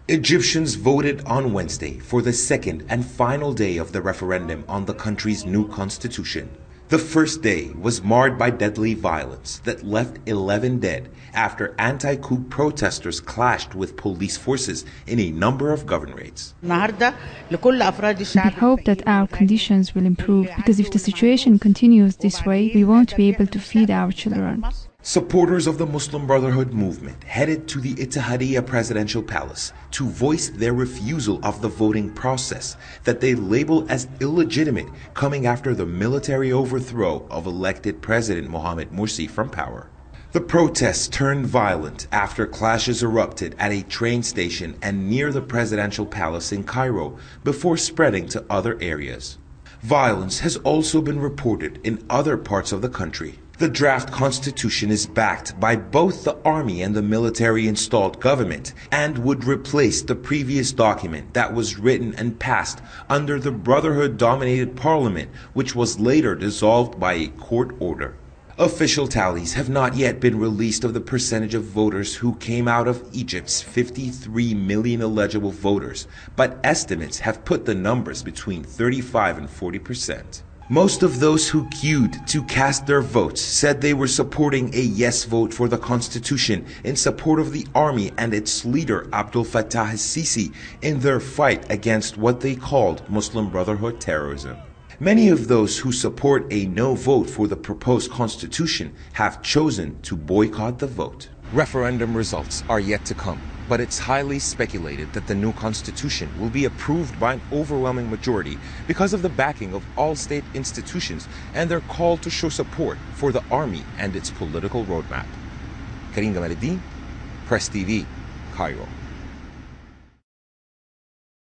Egyptians voted on Wednesday for the second and final day of the referendum on the country's new constitution. The first day was marred by deadly violence that left 11 dead after anti-coup protesters clashed with police forces in a number of governorates. We hope that our conditions will improve, because if the situation continues this way, we won't be able to feed our children. Supporters of the Muslim Brotherhood movement headed to the Ittihadiyya presidential palace to voice their refusal of the voting process that they label as illegitimate, coming after the military overthrow of elected President Mohamed Morsi from power. The protests turned violent after clashes erupted at a train station and near the presidential palace in Cairo before spreading to other areas. Violence has also been reported in other parts of the country. The draft constitution is backed by both the army and the military-installed government and would replace the previous document that was written and passed under the Brotherhood-dominated parliament, which was later dissolved by a court order. Official tallies have not yet been released of the percentage of voters who came out of Egypt's 53 million eligible voters, but estimates have put the numbers between 35 and 40%. Most of those who queued to cast their votes said they were supporting a yes vote for the constitution in support of the army and its leader Abdel Fattah el-Sisi in their fight against what they called Muslim Brotherhood terrorism. Many of those who support a no vote for the proposed constitution have chosen to boycott the vote. Referendum results are yet to come, but it's highly speculated that the new constitution will be approved by an overwhelming majority because of the backing of all state institutions and their call to show support for the army and its political roadmap. Karim Gamal Eddin, Press TV, Cairo.